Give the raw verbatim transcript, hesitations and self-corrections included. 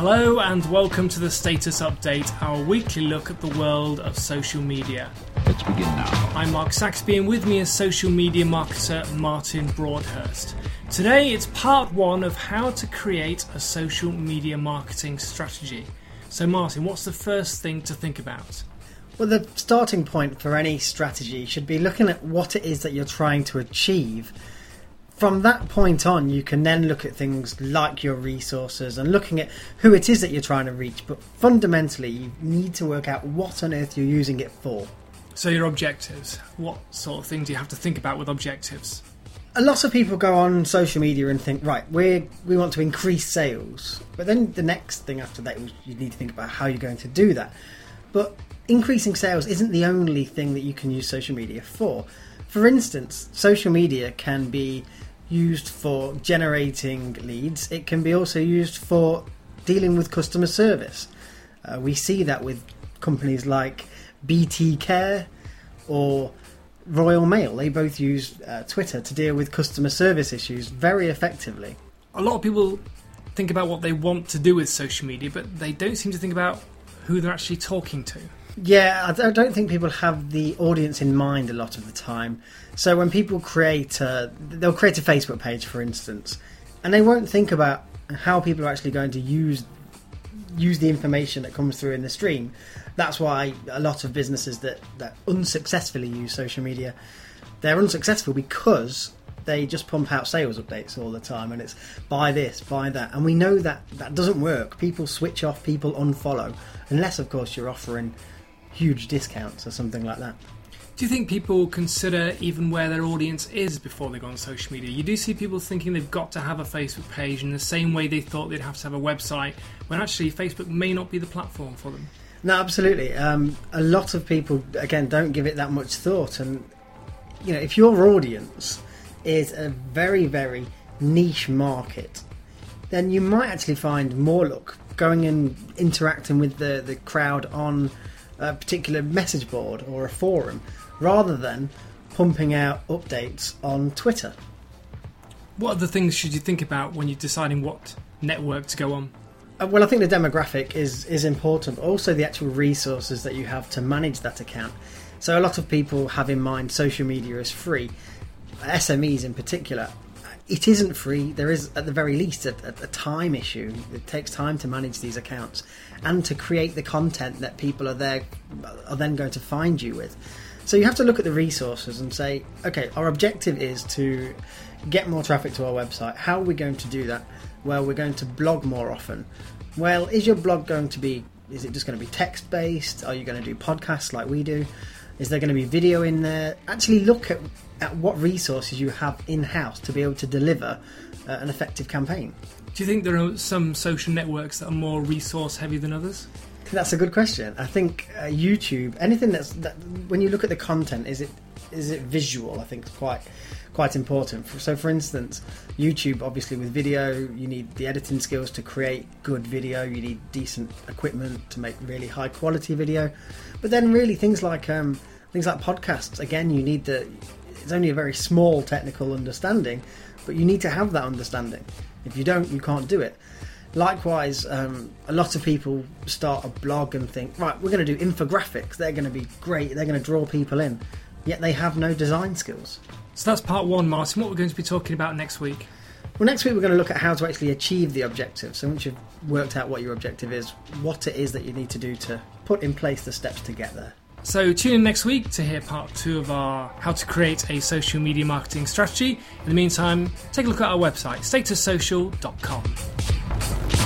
Hello and welcome to the Status Update, our weekly look at the world of social media. Let's begin now. I'm Mark Saxby and with me is social media marketer Martin Broadhurst. Today it's part one of how to create a social media marketing strategy. So Martin, what's the first thing to think about? Well, the starting point for any strategy should be looking at what it is that you're trying to achieve. From that point on, you can then look at things like your resources and looking at who it is that you're trying to reach. But fundamentally, you need to work out what on earth you're using it for. So your objectives. What sort of things do you have to think about with objectives? A lot of people go on social media and think, right, we we want to increase sales. But then the next thing after that, you need to think about how you're going to do that. But increasing sales isn't the only thing that you can use social media for. For instance, social media can be used for generating leads. It can be also used for dealing with customer service. Uh, we see that with companies like B T Care or Royal Mail. They both use uh, Twitter to deal with customer service issues very effectively. A lot of people think about what they want to do with social media, but they don't seem to think about who they're actually talking to. Yeah, I don't think people have the audience in mind a lot of the time. So when people create, a, they'll create a Facebook page, for instance, and they won't think about how people are actually going to use use the information that comes through in the stream. That's why a lot of businesses that, that unsuccessfully use social media, they're unsuccessful because they just pump out sales updates all the time, and it's buy this, buy that. And we know that that doesn't work. People switch off, people unfollow, unless, of course, you're offering huge discounts or something like that. Do you think people consider even where their audience is before they go on social media? You do see people thinking they've got to have a Facebook page in the same way they thought they'd have to have a website, when actually Facebook may not be the platform for them. No, absolutely. Um, a lot of people, again, don't give it that much thought. And, you know, if your audience is a very, very niche market, then you might actually find more luck going and interacting with the, the crowd on a particular message board or a forum, rather than pumping out updates on Twitter. What other things should you think about when you're deciding what network to go on? Uh, well, I think the demographic is, is important, but also the actual resources that you have to manage that account. So a lot of people have in mind social media is free. S M Es in particular, it isn't free. There is, at the very least, a, a time issue. It takes time to manage these accounts and to create the content that people are there are then going to find you with. So you have to look at the resources and say, okay, our objective is to get more traffic to our website. How are we going to do that? Well, we're going to blog more often. Well, is your blog going to be, is it just going to be text-based? Are you going to do podcasts like we do? Is there going to be video in there? Actually look at, at what resources you have in-house to be able to deliver uh, an effective campaign. Do you think there are some social networks that are more resource-heavy than others? That's a good question. I think uh, YouTube, anything that's, that, when you look at the content, is it is it visual? I think it's quite quite important. So, for instance, YouTube, obviously with video, you need the editing skills to create good video. You need decent equipment to make really high quality video. But then, really, things like um, things like podcasts. Again, you need the. It's only a very small technical understanding, but you need to have that understanding. If you don't, you can't do it. Likewise, um, a lot of people start a blog and think, right, we're going to do infographics. They're going to be great. They're going to draw people in. Yet they have no design skills. So that's part one, Martin. What we're going to be talking about next week? Well, next week we're going to look at how to actually achieve the objective. So once you've worked out what your objective is, what it is that you need to do to put in place the steps to get there. So tune in next week to hear part two of our how to create a social media marketing strategy. In the meantime, take a look at our website, status social dot com.